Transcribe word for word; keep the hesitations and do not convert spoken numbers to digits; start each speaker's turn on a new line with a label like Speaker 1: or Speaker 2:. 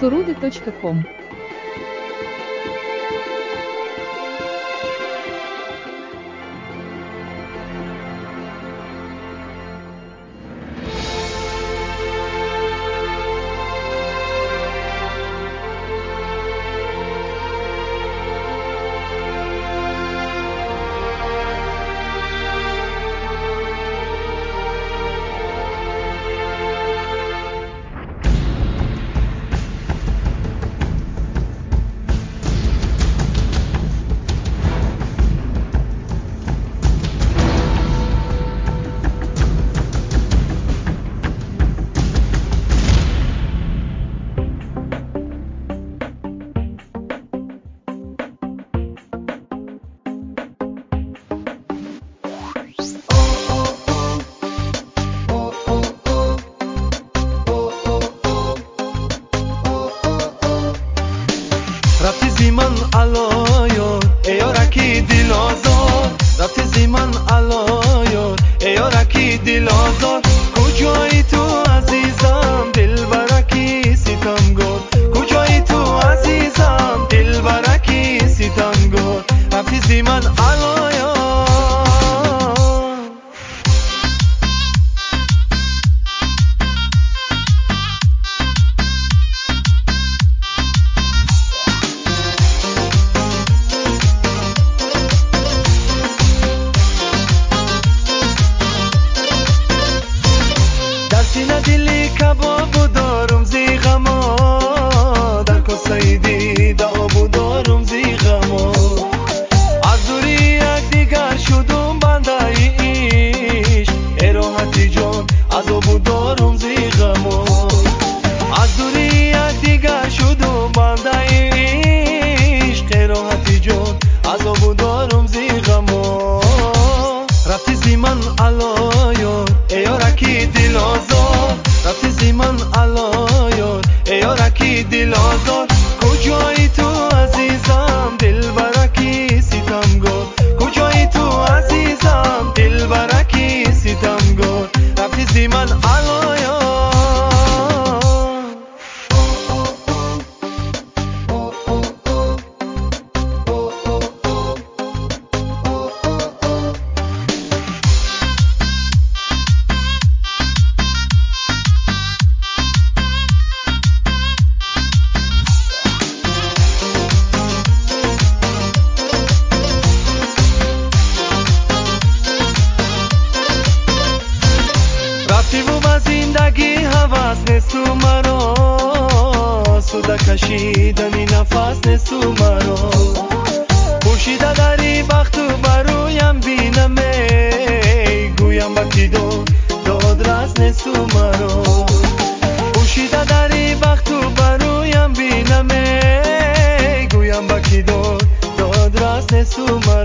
Speaker 1: суруда точка ком.
Speaker 2: رفتی زیمان علایون ایارکی دل آزار، رفتی زیمان علایون ایارکی دل آزار. کجایی تو عزیزم دل برکی ستمگار، کجایی تو عزیزم دل برکی ستمگار. رفتی زیمان علایون. دلی کبابو دارم زیغما، در کاسه دیده آبو دارم زیغما. از دوری یک دیگر شدم بنده ایش، ای راحتی جان از آبو دارم زیغما. از دوری یک دیگر شدم بنده ایش، ای راحتی جان از آبو دارم زیغما. رفتی زیمان علایون ایارکی دل آزار، رفتی زیمان علایون ایارکی دل آزار. کجایی تو عزیزم دل برکی ستمگار، کجایی تو عزیزم دل برکی ستمگار. رفتی زیمان علایون. رفتی و با زندگی حواس نسو مرا، سودا کشیدنی نفس نسو مرا. پوشیده داری بخت و برویم بینمه، گویم بکی داد داد رس نسو مرا. پوشیده داری بخت و برویم بینمه، گویم بکی داد داد رس نسو مرا.